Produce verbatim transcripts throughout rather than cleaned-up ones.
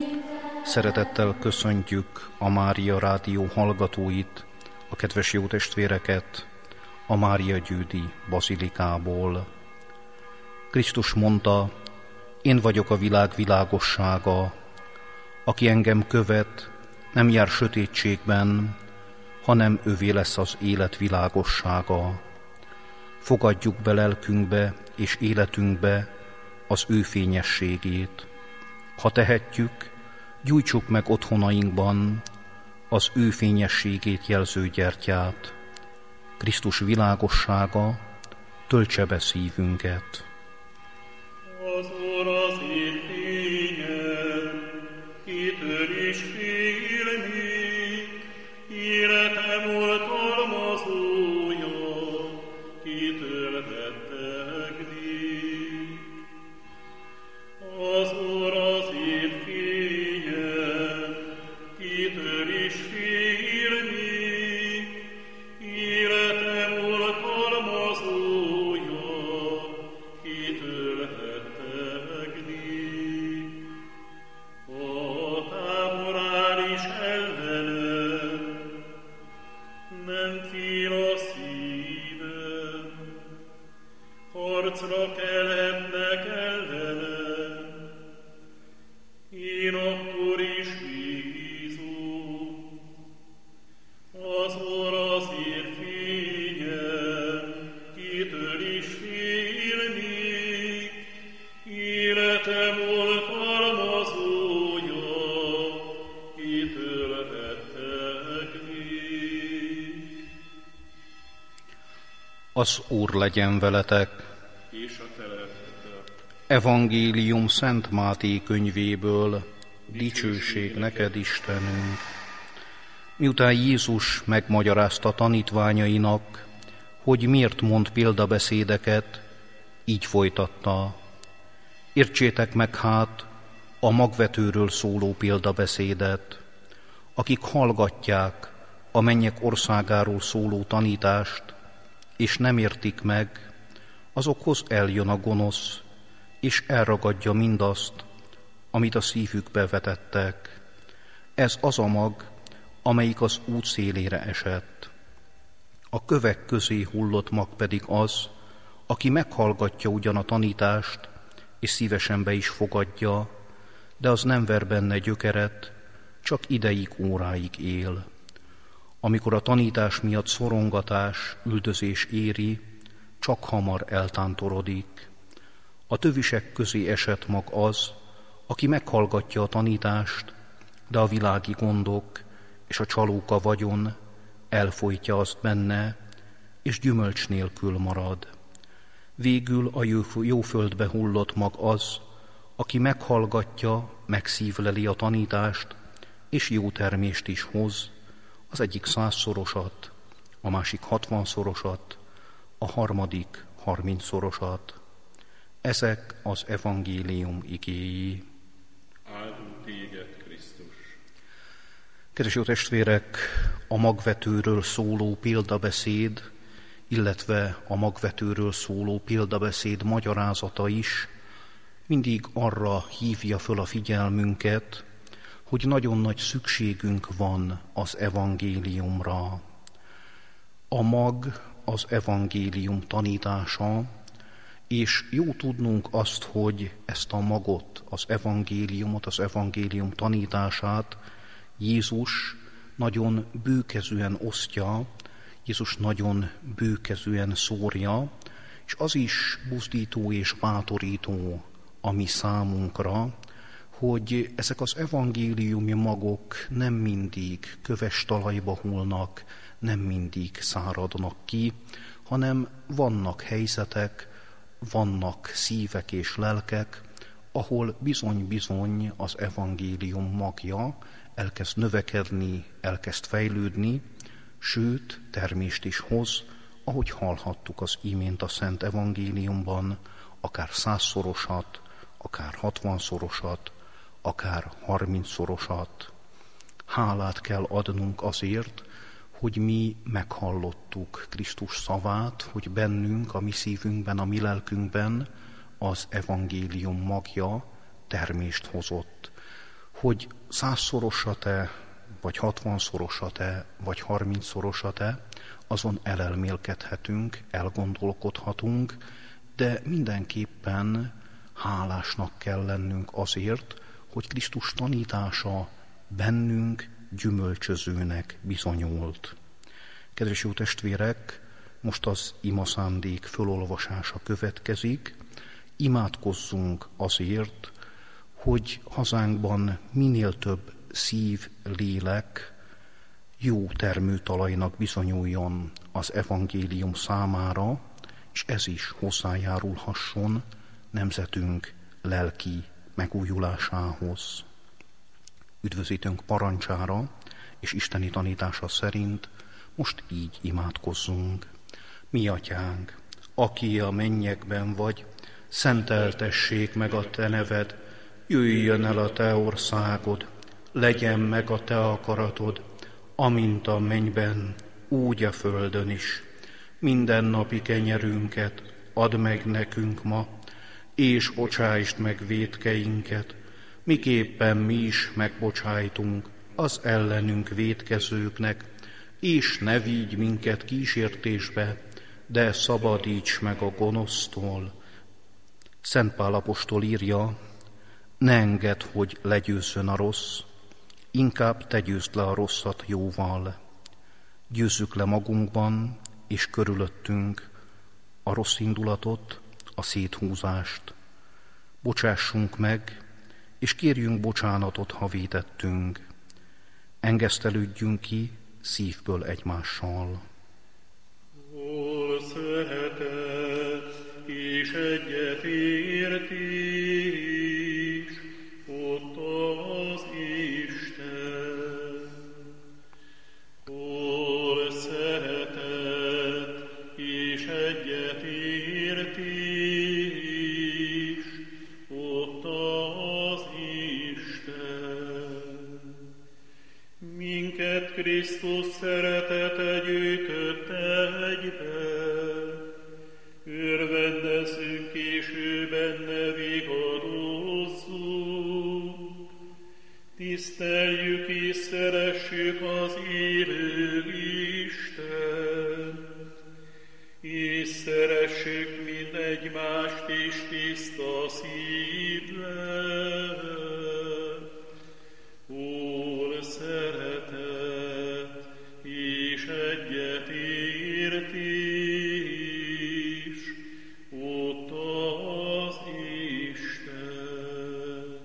Szeretettel köszöntjük a Mária Rádió hallgatóit, a kedves jó testvéreket a Mária Győdi bazilikából. Krisztus mondta, én vagyok a világ világossága, aki engem követ, nem jár sötétségben, hanem ővé lesz az élet világossága. Fogadjuk be lelkünkbe és életünkbe az ő fényességét. Ha tehetjük, gyújtsuk meg otthonainkban az ő fényességét jelző gyertyát. Krisztus világossága töltse be szívünket. Az Úr az én fényem, kitör is félni, életem oltalmazója, kitölhettegni. Az Úr az én fényem, kitör is félni, életem oltalmazója, kitölhettegni. A tábor áll is ellenem, nem fél a szívem, harcra kelhetnek ellenem, én akkor is bízom. Az Úr az én fényem, kitör is félni, életem oltalmazója, kitölhettegni. Az Úr legyen veletek. És a te lelkeddel. Evangélium Szent Máté könyvéből. Dicsőség neked, Istenünk! Miután Jézus megmagyarázta tanítványainak, hogy miért mond példabeszédeket, így folytatta. Értsétek meg hát a magvetőről szóló példabeszédet. Akik hallgatják a mennyek országáról szóló tanítást, és nem értik meg, azokhoz eljön a gonosz, és elragadja mindazt, amit a szívükbe vetettek. Ez az a mag, amelyik az út szélére esett. A kövek közé hullott mag pedig az, aki meghallgatja ugyan a tanítást, és szívesen be is fogadja, de az nem ver benne gyökeret, csak ideig, óráig él. Amikor a tanítás miatt szorongatás, üldözés éri, csak hamar eltántorodik. A tövisek közé esett mag az, aki meghallgatja a tanítást, de a világi gondok és a csalóka vagyon elfojtja azt benne, és gyümölcs nélkül marad. Végül a jó földbe hullott mag az, aki meghallgatja, megszívleli a tanítást, és jó termést is hoz, az egyik százszorosat, a másik hatvanszorosat, a harmadik harmincszorosat. Ezek az evangélium igéi. Áldunk téged, Krisztus! Kedves jó testvérek, a magvetőről szóló példabeszéd, illetve a magvetőről szóló példabeszéd magyarázata is mindig arra hívja föl a figyelmünket, hogy nagyon nagy szükségünk van az evangéliumra. A mag az evangélium tanítása, és jó tudnunk azt, hogy ezt a magot, az evangéliumot, az evangélium tanítását Jézus nagyon bőkezűen osztja, Jézus nagyon bőkezűen szórja, és az is buzdító és bátorító a mi számunkra, hogy ezek az evangéliumi magok nem mindig köves talajba hullnak, nem mindig száradnak ki, hanem vannak helyzetek, vannak szívek és lelkek, ahol bizony-bizony az evangélium magja elkezd növekedni, elkezd fejlődni, sőt, termést is hoz, ahogy hallhattuk az imént a Szent Evangéliumban, akár százszorosat, akár hatvanszorosat, akár harmincszorosat. Hálát kell adnunk azért, hogy mi meghallottuk Krisztus szavát, hogy bennünk, a mi szívünkben, a mi lelkünkben az evangélium magja termést hozott. hogy százszorosat-e, vagy hatvanszorosat-e, vagy harmincszorosat-e, azon elelmélkedhetünk, elgondolkodhatunk, de mindenképpen hálásnak kell lennünk azért, hogy Krisztus tanítása bennünk gyümölcsözőnek bizonyult. Kedves jó testvérek, most az imaszándék fölolvasása következik. Imádkozzunk azért, hogy hazánkban minél több szív, lélek jó termőtalajnak bizonyuljon az evangélium számára, és ez is hozzájárulhasson nemzetünk lelki megújulásához. Üdvözítőnk parancsára és isteni tanítása szerint most így imádkozzunk. Mi atyánk, aki a mennyekben vagy, szenteltessék meg a te neved, jöjjön el a te országod, legyen meg a te akaratod, amint a mennyben, úgy a földön is. Mindennapi kenyerünket add meg nekünk ma, és bocsásd meg vétkeinket, miképpen mi is megbocsájtunk az ellenünk vétkezőknek, és ne vigy minket kísértésbe, de szabadíts meg a gonosztól. Szent Pál apostol írja, ne engedd, hogy legyőzzön a rossz, inkább te győzd le a rosszat jóval. Győzzük le magunkban és körülöttünk a rossz indulatot, a széthúzást. Bocsássunk meg, és kérjünk bocsánatot, ha vétettünk. Engesztelődjünk ki szívből egymással. Ó, szeretet, és egyetért is, ott az Isten. Ó, szeretet, és egyetért is, ott az Isten. Minket Krisztus szeretete gyűjtött egybe, örvendezzünk és ő benne vigadozzunk. Tiszteljük és szeressük az élő Istent, és szeressük mind egymást is tiszta szívvel. Ó, szeretet, és egyetért is, ott az Isten.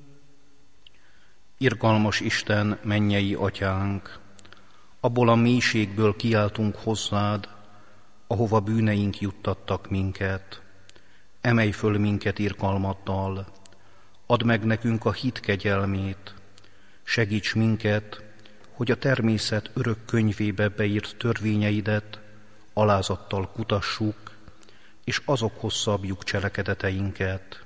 Irgalmas Isten, mennyei atyánk, abból a mélységből kiáltunk hozzád, ahova bűneink juttattak minket. Emelj föl minket irgalmaddal, add meg nekünk a hit kegyelmét, segíts minket, hogy a természet örök könyvébe beírt törvényeidet alázattal kutassuk, és azokhoz szabjuk cselekedeteinket.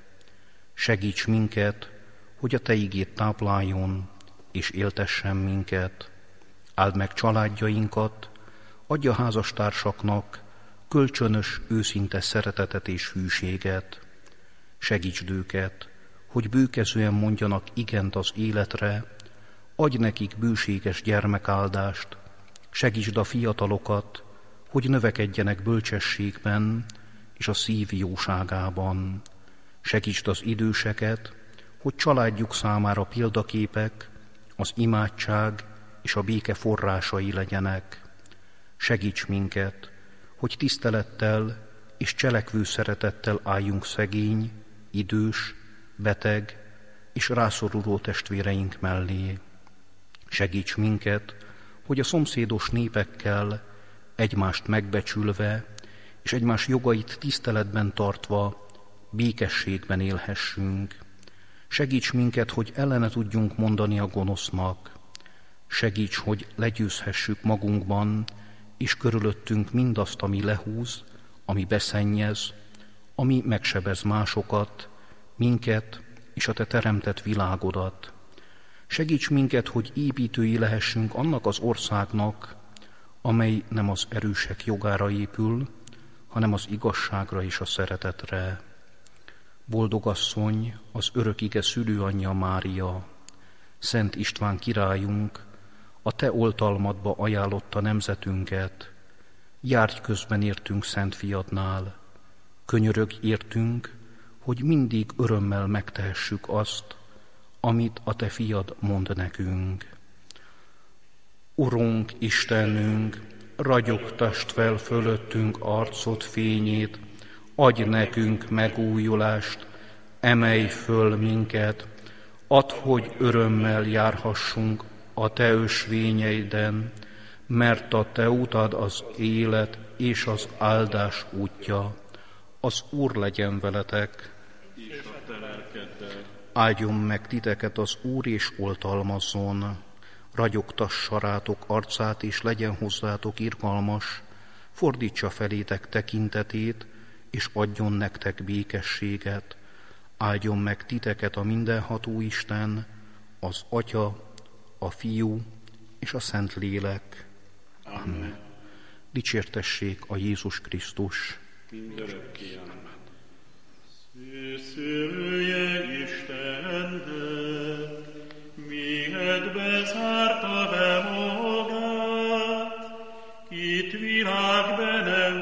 Segíts minket, hogy a te igéd tápláljon, és éltessen minket. Áld meg családjainkat, adj a házastársaknak kölcsönös, őszinte szeretetet és hűséget. Segítsd őket, hogy bőkezően mondjanak igent az életre, adj nekik bőséges gyermekáldást, segítsd a fiatalokat, hogy növekedjenek bölcsességben és a szív jóságában. Segítsd az időseket, hogy családjuk számára példaképek, az imádság és a béke forrásai legyenek. Segíts minket, hogy tisztelettel és cselekvő szeretettel álljunk szegény, idős, beteg és rászoruló testvéreink mellé. Segíts minket, hogy a szomszédos népekkel egymást megbecsülve és egymás jogait tiszteletben tartva békességben élhessünk. Segíts minket, hogy ellene tudjunk mondani a gonosznak. Segíts, hogy legyőzhessük magunkban és körülöttünk mindazt, ami lehúz, ami beszennyez, ami megsebez másokat, minket és a te teremtett világodat. Segíts minket, hogy építői lehessünk annak az országnak, amely nem az erősek jogára épül, hanem az igazságra és a szeretetre. Boldog asszony, az örök ige szülőanyja Mária, Szent István királyunk, a te oltalmadba ajánlotta nemzetünket, járj közben értünk Szent Fiadnál, könyörög értünk, hogy mindig örömmel megtehessük azt, amit a te fiad mond nekünk. Urunk, Istenünk, ragyogtasd fel fölöttünk arcod fényét, adj nekünk megújulást, emelj föl minket, add, hogy örömmel járhassunk a te ösvényeiden, mert a te utad az élet és az áldás útja. Az Úr legyen veletek, és a te lelkeddel. Áldjon meg titeket az Úr, és oltalmazzon, ragyogtassa rátok arcát, és legyen hozzátok irgalmas, fordítsa felétek tekintetét, és adjon nektek békességet. Áldjon meg titeket a mindenható Isten, az Atya, a Fiú és a Szentlélek. Amen. Amen. Dicsértessék a Jézus Krisztus. Mindörökké. Amen. Szűzője Istennek, mihet bezárta be magát, kit világbe nem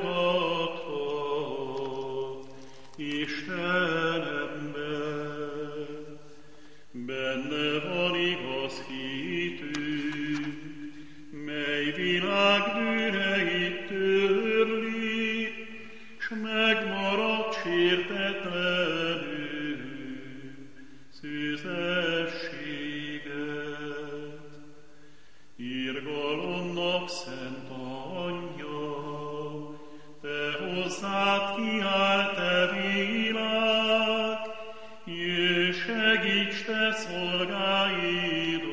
fogadhat, Isten ember. Benne van igaz hitünk, mely világ bűneit törli, s megmaradt sértetlenül szűzességet. Irgalomnak szent anyja, te hozzád kiáll te világ, jöjj, segíts te szolgáidot,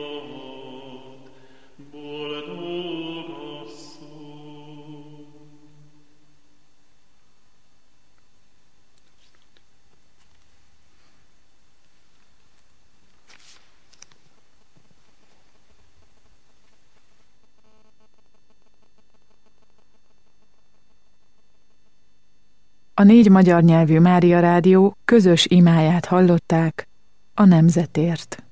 boldog asszony. A négy magyar nyelvű Mária Rádió közös imáját hallották a nemzetért.